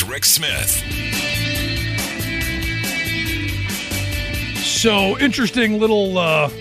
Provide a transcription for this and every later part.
Here's Rick Smith. So, interesting little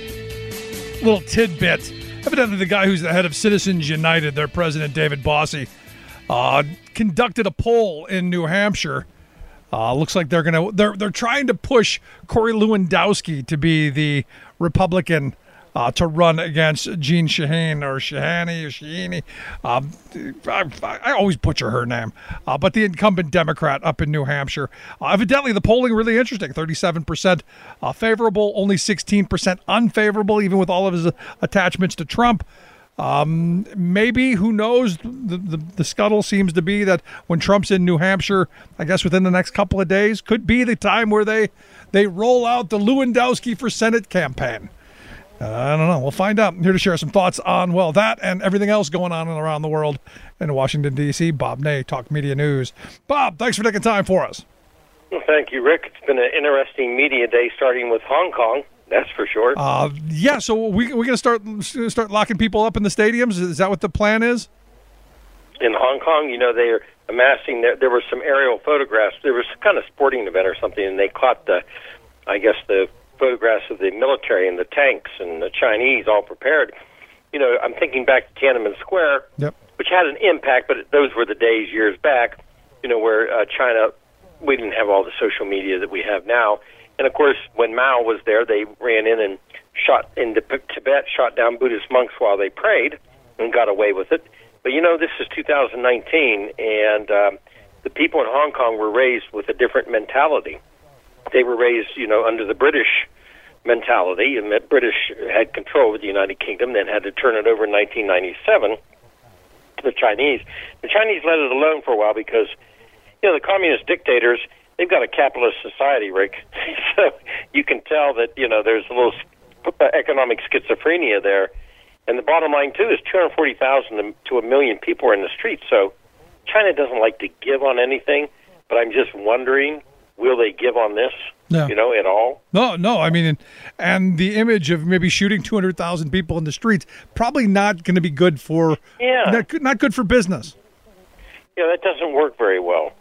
tidbit. Evidently, the guy who's the head of Citizens United, their president, David Bossie, conducted a poll in New Hampshire. Looks like they're trying to push Corey Lewandowski to be the Republican to run against Jean Shaheen or Shaheen. I always butcher her name. But the incumbent Democrat up in New Hampshire. Evidently, the polling really interesting. 37% favorable, only 16% unfavorable, even with all of his attachments to Trump. Maybe, who knows? The scuttle seems to be that when Trump's in New Hampshire, I guess within the next couple of days, could be the time where they roll out the Lewandowski for Senate campaign. I don't know. We'll find out. I'm here to share some thoughts on, well, that and everything else going on around the world in Washington, D.C. Bob Ney, Talk Media News. Bob, thanks for taking time for us. Well, thank you, Rick. It's been an interesting media day, starting with Hong Kong. That's for sure. Yeah, so we're going to start locking people up in the stadiums? Is that what the plan is? In Hong Kong, they're amassing. There were some aerial photographs. There was kind of sporting event or something, and they caught the photographs of the military and the tanks and the Chinese all prepared. I'm thinking back to Tiananmen Square, yep, which had an impact, but those were the days years back, where China, we didn't have all the social media that we have now. And, of course, when Mao was there, they ran in and shot into Tibet, shot down Buddhist monks while they prayed and got away with it. But, this is 2019, and the people in Hong Kong were raised with a different mentality. They were raised, under the British mentality, and that British had control of the United Kingdom, then had to turn it over in 1997 to the Chinese. The Chinese let it alone for a while because, the communist dictators, they've got a capitalist society, Rick. So you can tell that, there's a little economic schizophrenia there. And the bottom line, too, is 240,000 to 1 million people are in the streets. So China doesn't like to give on anything, but I'm just wondering, will they give on this, at all? No. I mean, and the image of maybe shooting 200,000 people in the streets, probably not going to be good for, not good for business. Yeah, that doesn't work very well.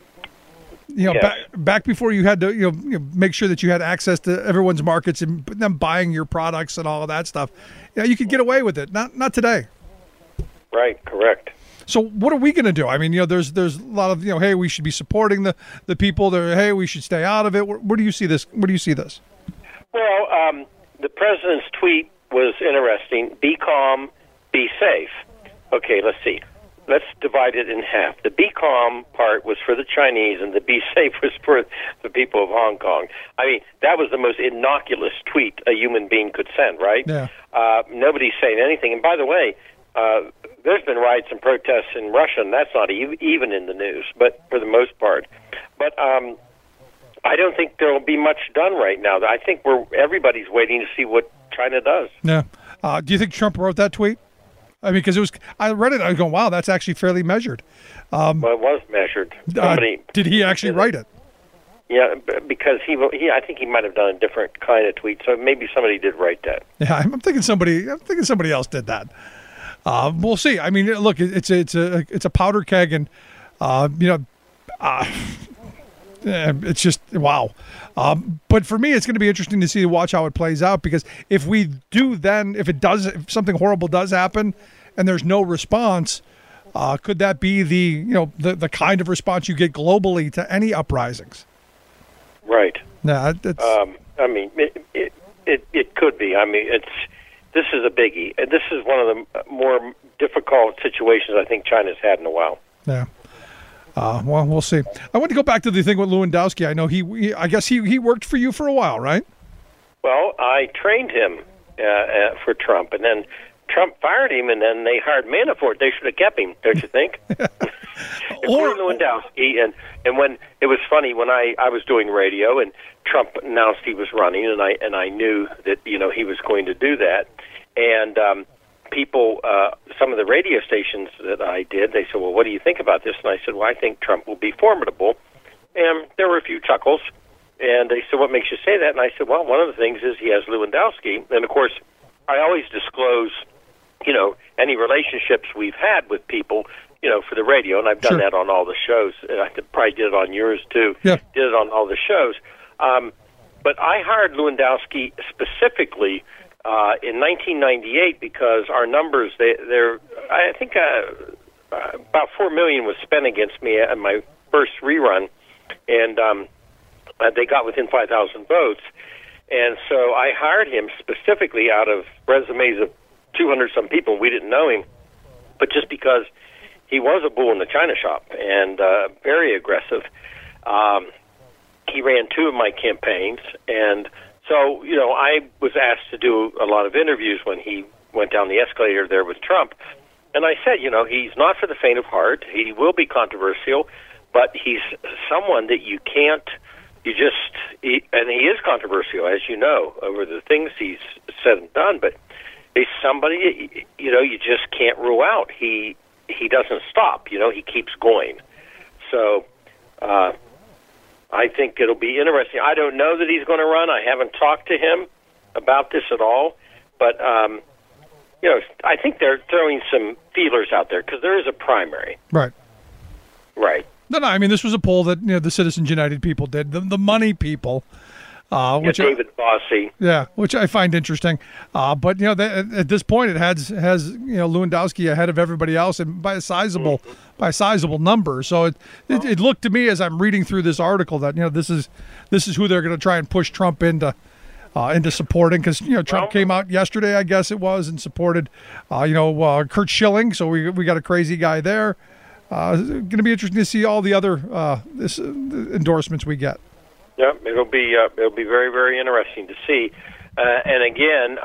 Back before you had to, make sure that you had access to everyone's markets and them buying your products and all of that stuff. Yeah, you could get away with it. Not today. Right. Correct. So what are we going to do? I mean, there's a lot of, hey, we should be supporting the people. Hey, we should stay out of it. Where do you see this? Where do you see this? Well, the president's tweet was interesting. Be calm, be safe. Okay, let's see. Let's divide it in half. The be calm part was for the Chinese, and the be safe was for the people of Hong Kong. I mean, that was the most innocuous tweet a human being could send, right? Yeah. Nobody's saying anything. And by the way, there's been riots and protests in Russia, and that's not even in the news, but for the most part. But I don't think there will be much done right now. I think everybody's waiting to see what China does. Yeah. Do you think Trump wrote that tweet? I mean, because I read it, I was going, wow, that's actually fairly measured. Well, it was measured. Did he actually write it? Yeah, because I think he might have done a different kind of tweet, so maybe somebody did write that. Yeah, I'm thinking somebody else did that. We'll see. I mean, look, it's a powder keg, and it's just wow. But for me, it's going to be interesting to watch how it plays out, because if something horrible does happen, and there's no response, could that be the kind of response you get globally to any uprisings? Right. Yeah. I mean, it could be. I mean, this is a biggie. This is one of the more difficult situations I think China's had in a while. Yeah. Well, we'll see. I want to go back to the thing with Lewandowski. I know I guess he worked for you for a while, right? Well, I trained him for Trump, and then Trump fired him, and then they hired Manafort. They should have kept him, don't you think? Or Lewandowski, and when it was funny when I was doing radio and Trump announced he was running, and I knew that he was going to do that, and people, some of the radio stations that I did, they said, well, what do you think about this? And I said, well, I think Trump will be formidable. And there were a few chuckles. And they said, what makes you say that? And I said, well, one of the things is he has Lewandowski. And, of course, I always disclose, any relationships we've had with people, for the radio, and I've done Sure. that on all the shows. And I probably did it on yours too. Yeah. Did it on all the shows. But I hired Lewandowski specifically in 1998 because our numbers, I think about $4 million was spent against me at my first rerun, and they got within 5,000 votes. And so I hired him specifically out of resumes of 200-some people. We didn't know him, but just because he was a bull in the china shop and very aggressive. He ran 2 of my campaigns, and so, I was asked to do a lot of interviews when he went down the escalator there with Trump. And I said, he's not for the faint of heart. He will be controversial, but he's someone that you can't, and he is controversial, as you know, over the things he's said and done, but he's somebody, you just can't rule out. He doesn't stop, he keeps going. So, I think it'll be interesting. I don't know that he's going to run. I haven't talked to him about this at all, but I think they're throwing some feelers out there because there is a primary. Right. Right. No, I mean, this was a poll that the Citizens United people did, the money people, which David Bossy. Yeah, which I find interesting. But at this point, it has Lewandowski ahead of everybody else, and by a sizable number. So it looked to me as I'm reading through this article that this is who they're going to try and push Trump into supporting, because Trump came out yesterday, I guess it was, and supported Kurt Schilling. So we got a crazy guy there. It's going to be interesting to see all the other endorsements we get. Yeah, it'll be very, very interesting to see. And again,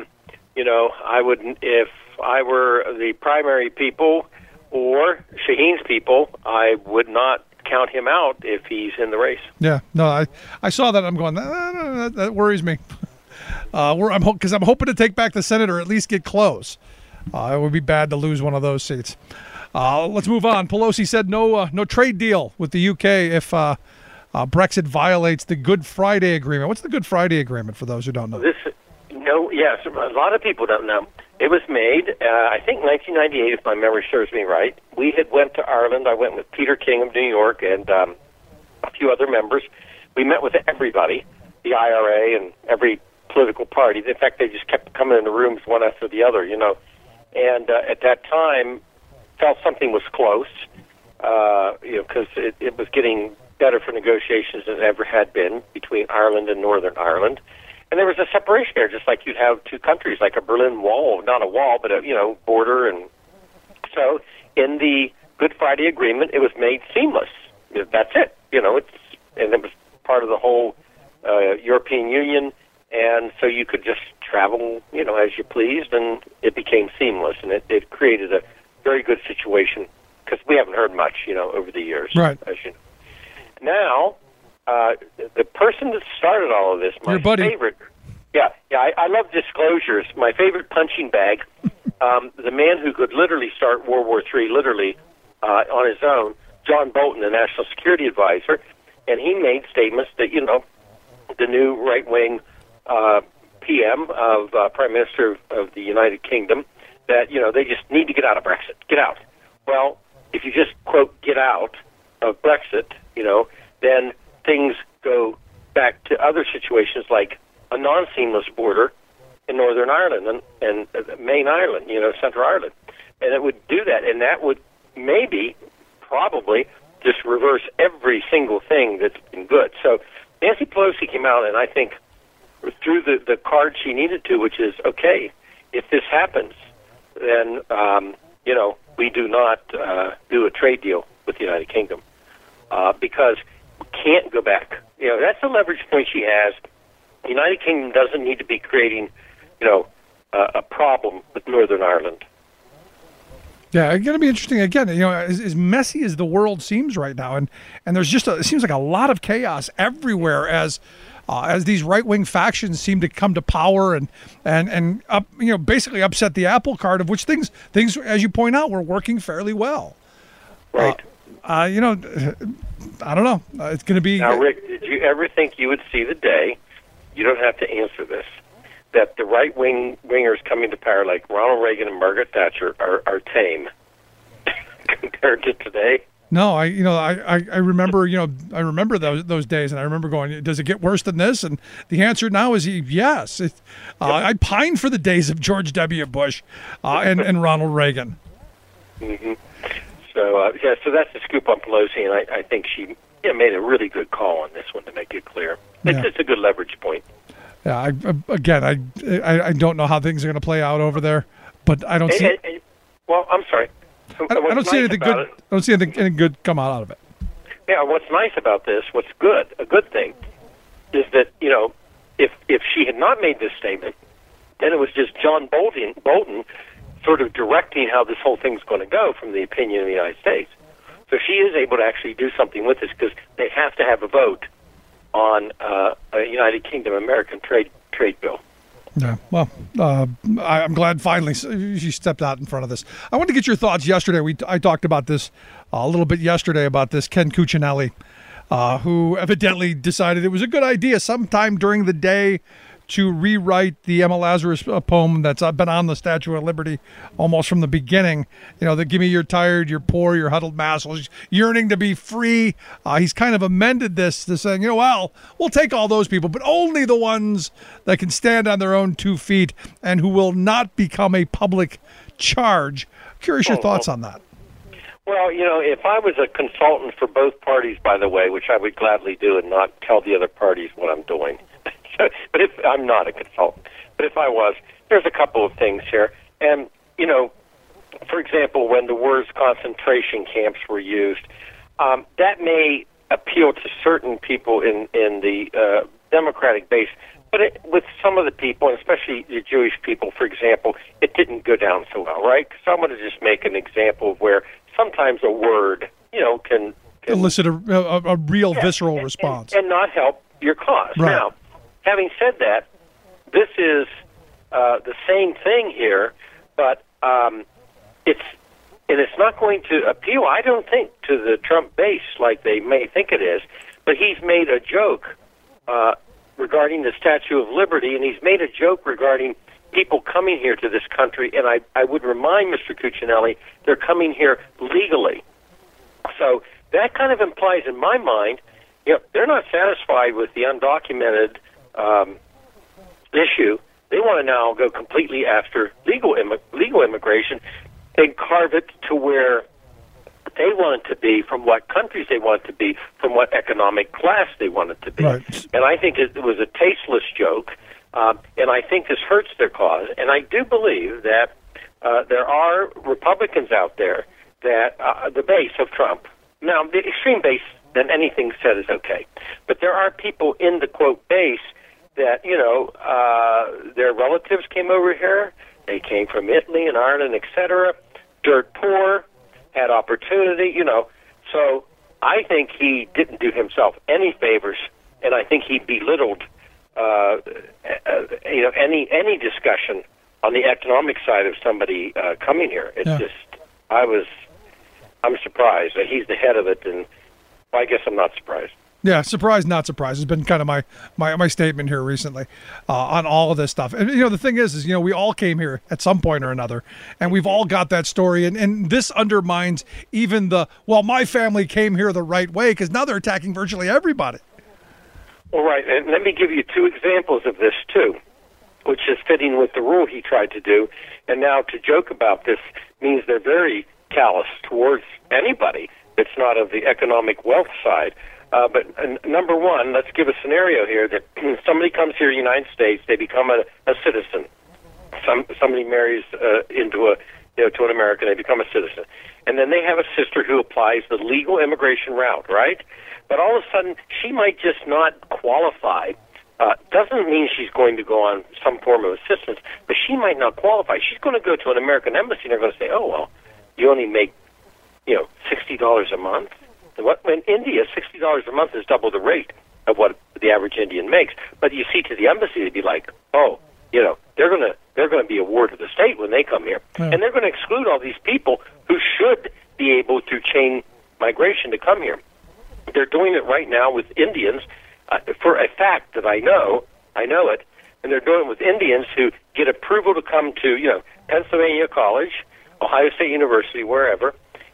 I would, if I were the primary people or Shaheen's people, I would not count him out if he's in the race. Yeah, no, I saw that. I'm going, that worries me. Because I'm hoping to take back the Senate or at least get close. It would be bad to lose one of those seats. Let's move on. Pelosi said no trade deal with the UK if Brexit violates the Good Friday Agreement. What's the Good Friday Agreement for those who don't know? Yes, a lot of people don't know. It was made, I think, 1998, if my memory serves me right. We had went to Ireland. I went with Peter King of New York and a few other members. We met with everybody, the IRA and every political party. In fact, they just kept coming in the rooms one after the other, And at that time, felt something was close, because it was getting better for negotiations than it ever had been between Ireland and Northern Ireland. And there was a separation there, just like you'd have two countries, like a Berlin Wall, not a wall, but a border. And so in the Good Friday Agreement, it was made seamless. That's it. And it was part of the whole European Union, and so you could just travel, as you pleased, and it became seamless, and it created a very good situation, because we haven't heard much, over the years. Right. As you know. Now, the person that started all of this, my favorite, I love disclosures. My favorite punching bag, the man who could literally start World War III, on his own, John Bolton, the National Security Advisor, and he made statements that, the new right-wing PM of Prime Minister of the United Kingdom, that, they just need to get out of Brexit. Get out. Well, if you just, quote, get out of Brexit, then things go back to other situations like a non-seamless border in Northern Ireland and Main Ireland, Central Ireland. And it would do that, and that would probably just reverse every single thing that's been good. So Nancy Pelosi came out, and I think threw the card she needed to, which is, okay, if this happens, then, we do not do a trade deal with the United Kingdom, because we can't go back. That's the leverage point she has. The United Kingdom doesn't need to be creating, a problem with Northern Ireland. Yeah, it's going to be interesting. Again, as messy as the world seems right now, and there's it seems like a lot of chaos everywhere as these right-wing factions seem to come to power and basically upset the apple cart, of which things as you point out were working fairly well. Right. I don't know. It's going to be. Now, Rick, did you ever think you would see the day? You don't have to answer this. That the right-wingers coming to power, like Ronald Reagan and Margaret Thatcher, are tame. compared to today. No, I remember, I remember those days, and I remember going, does it get worse than this? And the answer now is yes. I pine for the days of George W. Bush and Ronald Reagan. Mm-hmm. So, so that's the scoop on Pelosi, and I think she made a really good call on this one to make it clear. It's a good leverage point. Yeah, I don't know how things are going to play out over there, but I don't see. Well, I'm sorry. I don't see anything good. I don't see anything good come out of it. Yeah, what's nice about this, a good thing, is that if she had not made this statement, then it was just John Bolton sort of directing how this whole thing's going to go from the opinion of the United States. So she is able to actually do something with this because they have to have a vote on a United Kingdom American trade bill. Yeah, well, I'm glad finally she stepped out in front of this. I wanted to get your thoughts yesterday. I talked about this a little bit yesterday about this Ken Cuccinelli, who evidently decided it was a good idea sometime during the day to rewrite the Emma Lazarus poem that's been on the Statue of Liberty almost from the beginning. The give me you're tired, you're poor, you're huddled masses, yearning to be free. He's kind of amended this to saying, well, we'll take all those people, but only the ones that can stand on their own 2 feet and who will not become a public charge. Curious your thoughts on that. Well, if I was a consultant for both parties, by the way, which I would gladly do and not tell the other parties what I'm doing, but if I'm not a consultant, but if I was, there's a couple of things here. And, for example, when the words concentration camps were used, that may appeal to certain people in the Democratic base, but with some of the people, and especially the Jewish people, for example, it didn't go down so well, right? Because I want to just make an example of where sometimes a word, can elicit a real visceral response. And not help your cause. Right. Now, having said that, this is the same thing here, but it's not going to appeal, I don't think, to the Trump base like they may think it is. But he's made a joke regarding the Statue of Liberty, and he's made a joke regarding people coming here to this country. And I would remind Mr. Cuccinelli, they're coming here legally. So that kind of implies, in my mind, they're not satisfied with the undocumented issue. They want to now go completely after legal immigration and carve it to where they want it to be, from what countries they want it to be, from what economic class they want it to be. Right. And I think it was a tasteless joke, and I think this hurts their cause. And I do believe that there are Republicans out there that the base of Trump, now the extreme base, then anything said is okay. But there are people in the, quote, base that, their relatives came over here. They came from Italy and Ireland, etc., dirt poor, had opportunity, So I think he didn't do himself any favors, and I think he belittled, any discussion on the economic side of somebody coming here. It's just, I'm surprised that he's the head of it, and I guess I'm not surprised. Yeah, surprised, not surprised. It's been kind of my statement here recently on all of this stuff. And, the thing is, we all came here at some point or another, and we've all got that story. And this undermines even my family came here the right way, because now they're attacking virtually everybody. All right, and let me give you 2 examples of this, too, which is fitting with the rule he tried to do. And now to joke about this means they're very callous towards anybody that's not of the economic wealth side. But number one, let's give a scenario here that somebody comes here to the United States, they become a citizen. Somebody marries into to an American, they become a citizen. And then they have a sister who applies the legal immigration route, right? But all of a sudden, she might just not qualify. Doesn't mean she's going to go on some form of assistance, but she might not qualify. She's going to go to an American embassy, and they're going to say, oh, well, you only make, $60 a month. In India, $60 a month is double the rate of what the average Indian makes. But you see, to the embassy, they'd be like, oh, they're going to be a ward of the state when they come here, and they're going to exclude all these people who should be able to chain migration to come here. They're doing it right now with Indians for a fact that I know it, and they're doing it with Indians who get approval to come to Pennsylvania College, Ohio State University, wherever.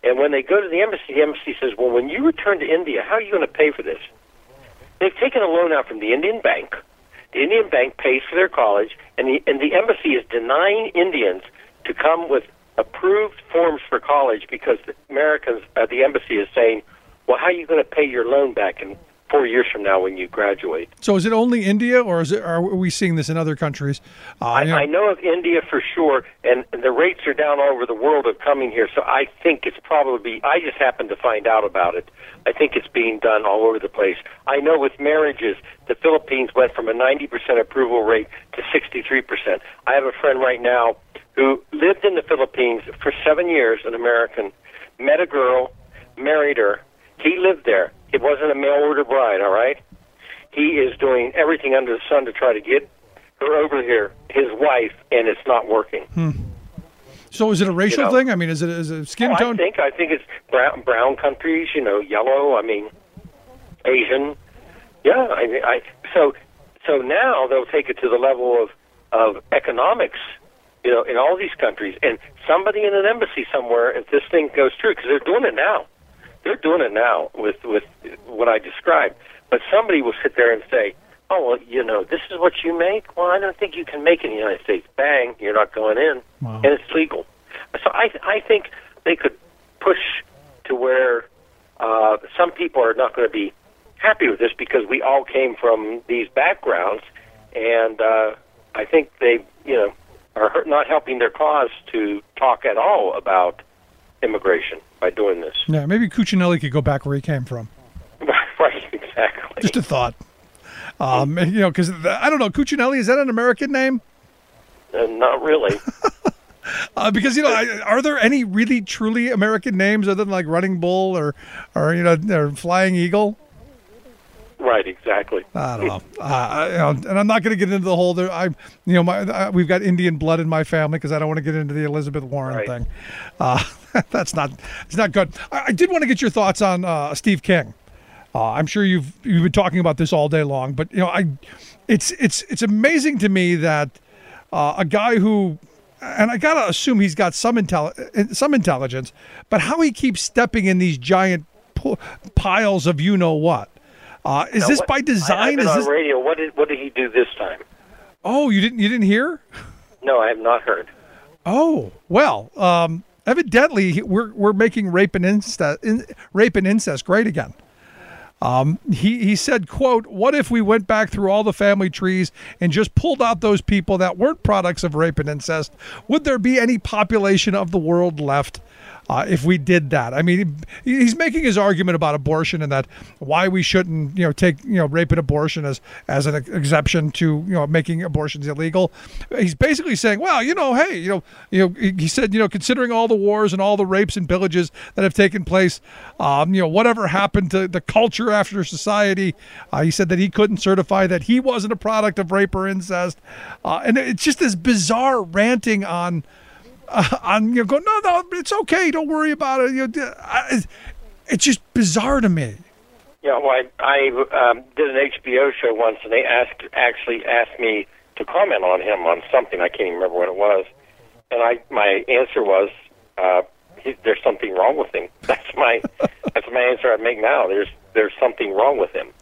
And when they go to the embassy says, well, when you return to India, how are you going to pay for this? They've taken a loan out from the Indian bank. The Indian bank pays for their college, and the embassy is denying Indians to come with approved forms for college because the Americans at the embassy is saying, well, how are you going to pay your loan back in 4 years from now when you graduate? So is it only India, or are we seeing this in other countries? I know of India for sure, and the rates are down all over the world of coming here, so I think it's probably, I just happened to find out about it. I think it's being done all over the place. I know with marriages, the Philippines went from a 90% approval rate to 63%. I have a friend right now who lived in the Philippines for 7 years, an American, met a girl, married her. He lived there. It wasn't a mail-order bride, all right? He is doing everything under the sun to try to get her over here, his wife, and it's not working. So is it a racial thing? I mean, is it a skin tone? I think it's brown countries, yellow, Asian. Yeah, so now they'll take it to the level of economics, in all these countries. And somebody in an embassy somewhere, if this thing goes through, because they're doing it now. They're doing it now with what I described. But somebody will sit there and say, oh, well, this is what you make? Well, I don't think you can make it in the United States. Bang, you're not going in. Wow. And it's legal. So I think they could push to where some people are not going to be happy with this because we all came from these backgrounds. And I think they, are not helping their cause to talk at all about immigration by doing this. Yeah, maybe Cuccinelli could go back where he came from. Right, exactly. Just a thought. Because I don't know, Cuccinelli, is that an American name? Not really. Because are there any really truly American names other than like Running Bull or Flying Eagle? Right, exactly. I don't know. And I'm not going to get into the whole. We've got Indian blood in my family because I don't want to get into the Elizabeth Warren thing. It's not good. I did want to get your thoughts on Steve King. I'm sure you've been talking about this all day long, but it's amazing to me that a guy who, and I gotta assume he's got some intelligence, but how he keeps stepping in these giant piles of what. Is this by design? I've been on radio. What did he do this time? Oh, you didn't hear? No, I have not heard. Oh, well, evidently we're making rape and incest great again. He said, quote, what if we went back through all the family trees and just pulled out those people that weren't products of rape and incest? Would there be any population of the world left if we did that? I mean, he's making his argument about abortion and that why we shouldn't, take, rape and abortion as an exception to, making abortions illegal. He's basically saying, well, hey, he said, considering all the wars and all the rapes and pillages that have taken place, whatever happened to the culture after society, he said that he couldn't certify that he wasn't a product of rape or incest. And it's just this bizarre ranting on go, no, it's okay, don't worry about it. It's just bizarre to me. Yeah, well, I did an HBO show once, and they actually asked me to comment on him on something. I can't even remember what it was, and my answer was, "There's something wrong with him." That's my answer I make now. There's something wrong with him.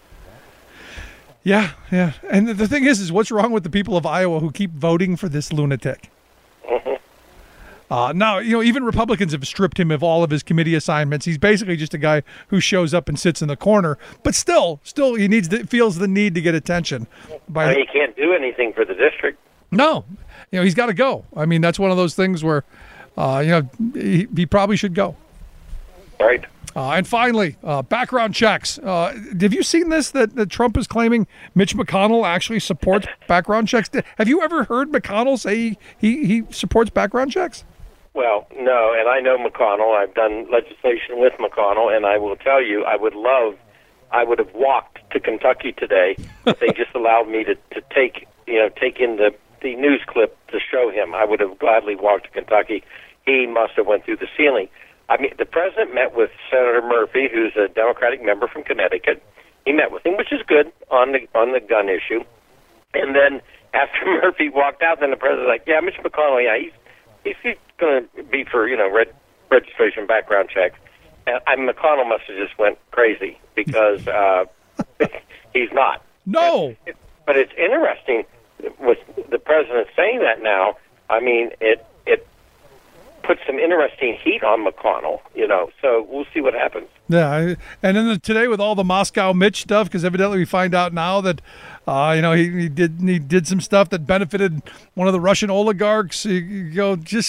Yeah, and the thing is what's wrong with the people of Iowa who keep voting for this lunatic? Mm-hmm. Now, even Republicans have stripped him of all of his committee assignments. He's basically just a guy who shows up and sits in the corner. But still, he feels the need to get attention. He can't do anything for the district. No, he's got to go. I mean, that's one of those things where, he probably should go. Right. And finally, background checks. Have you seen this, that Trump is claiming Mitch McConnell actually supports background checks? Have you ever heard McConnell say he supports background checks? Well, no, and I know McConnell. I've done legislation with McConnell, and I will tell you, I would have walked to Kentucky today if they just allowed me to take in the news clip to show him. I would have gladly walked to Kentucky. He must have went through the ceiling. I mean, the president met with Senator Murphy, who's a Democratic member from Connecticut. He met with him, which is good on the gun issue. And then after Murphy walked out, then the president's like, "Yeah, Mitch McConnell, yeah, he's going to be for registration background checks. And McConnell must have just went crazy because he's not. No. But it's interesting with the president saying that now. I mean, it puts some interesting heat on McConnell, so we'll see what happens. Yeah, and then today with all the Moscow Mitch stuff, because evidently we find out now that, he did some stuff that benefited one of the Russian oligarchs. Mitch,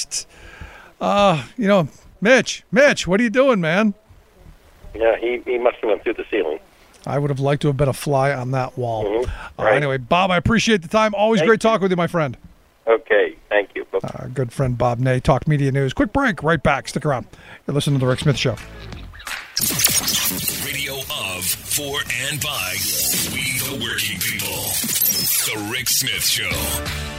what are you doing, man? Yeah, he must have went through the ceiling. I would have liked to have been a fly on that wall. Mm-hmm. Right. Anyway, Bob, I appreciate the time. Always great talking with you, my friend. Okay, thank you. Good friend Bob Ney, Talk Media News. Quick break, right back. Stick around. You're listening to The Rick Smith Show. Radio of, for, and by we the working people. The Rick Smith Show.